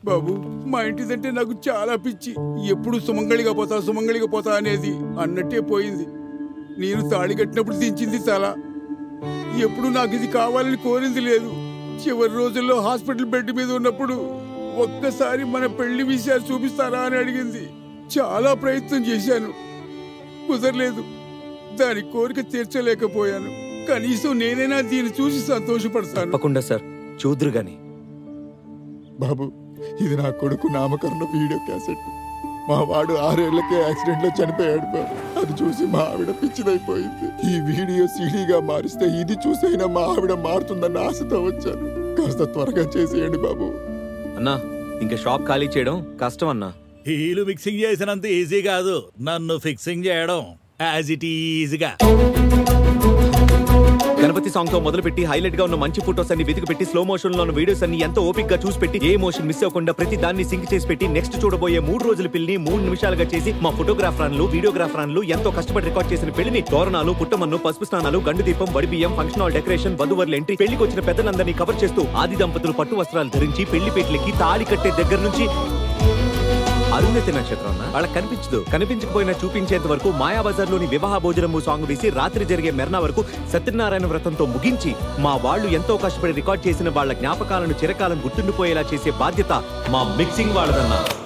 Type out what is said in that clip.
బాబు మా ఇంటిదంటే నాకు చాలా పిచ్చి. ఎప్పుడు సుమంగళిగా పోతా అనేది అన్నట్టే పోయింది. నేను తాళి కట్టినప్పుడు దించింది చాలా. ఎప్పుడు నాకు ఇది కావాలని కోరింది లేదు. చివరి రోజుల్లో హాస్పిటల్ బెడ్ మీద ఉన్నప్పుడు ఒక్కసారి మన పెళ్లి విషయాలు చూపిస్తారా అని అడిగింది. చాలా ప్రయత్నం చేశాను, కుదరలేదు. దాని కోరిక తీర్చలేకపోయాను. కనీసం నేనైనా దీన్ని చూసి సంతోషపడతాను. తప్పకుండా సార్, చూదురు గాని. బాబు, ఇది నా కొడుకు నామకరణ వీడియో క్యాసెట్. మా వాడు 6 ఏళ్లకే యాక్సిడెంట్ లో చనిపోయాడు బాబు. అది చూసి మా ఆవిడ పిచ్చిదైపోయింది. ఈ వీడియో సీడీగా మారిస్తే ఇది చూసైనా మా ఆవిడ మారుతుందన్న ఆశతో వచ్చాను. కాస్త త్వరగా చేసేయండి బాబు. అన్నా, ఇంకా షాప్ ఖాళీ చేయడం కష్టం అన్నా. హీలు మిక్సింగ్ చేసినంత ఈజీ కాదు నన్ను ఫిక్సింగ్ చేయడం యాజ్ ఇట్ ఈజీగా. గణపతి సాంగ్ తో మొదలుపెట్టి హైలైట్ గా ఉన్న మంచి ఫోటోస్ అన్ని వెతికి పెట్టి స్లో మోషన్ లో ఉన్న వీడియోస్ అన్ని ఎంతో ఓపిక్ గా చూసి పెట్టి ఏ మోషన్ మిస్ అవ్వకుండా ప్రతి దాన్ని సింక్ చేసి పెట్టి నెక్స్ట్ చూడబోయే 3 రోజుల పెళ్లిని 3 నిమిషాలుగా చేసి మా ఫోటోగ్రాఫర్లు వీడియోగ్రాఫర్లు ఎంతో కష్టపడి రికార్డ్ చేసిన పెళ్లిని తోరణాలు, పుట్టమన్ను, పసుపు స్నానాలు, గండు దీపం, వడిబియ్యం, ఫంక్షన్ హాల్ డెకరేషన్, వధువర్ల ఎంట్రీ, పెళ్లికి వచ్చిన పెద్దలందరినీ కవర్ చేస్తూ ఆది దంపతులు పట్టు వస్త్రాలు ధరించి పెళ్లి పేట్లకి తాళి కట్టే దగ్గర నుంచి అరుణతి నక్షత్రం వాళ్ళకి కనిపించదు. కనిపించకపోయినా చూపించేంత వరకు మాయాబజార్ లోని వివాహ భోజనము సాంగ్ వేసి రాత్రి జరిగే మెర్నా వరకు సత్యనారాయణ వ్రతంతో ముగించి మా వాళ్ళు ఎంతో కష్టపడి రికార్డ్ చేసిన వాళ్ళ జ్ఞాపకాలను చిరకాలం గుర్తుండిపోయేలా చేసే బాధ్యత మా మిక్సింగ్ వాళ్ళదన్నా.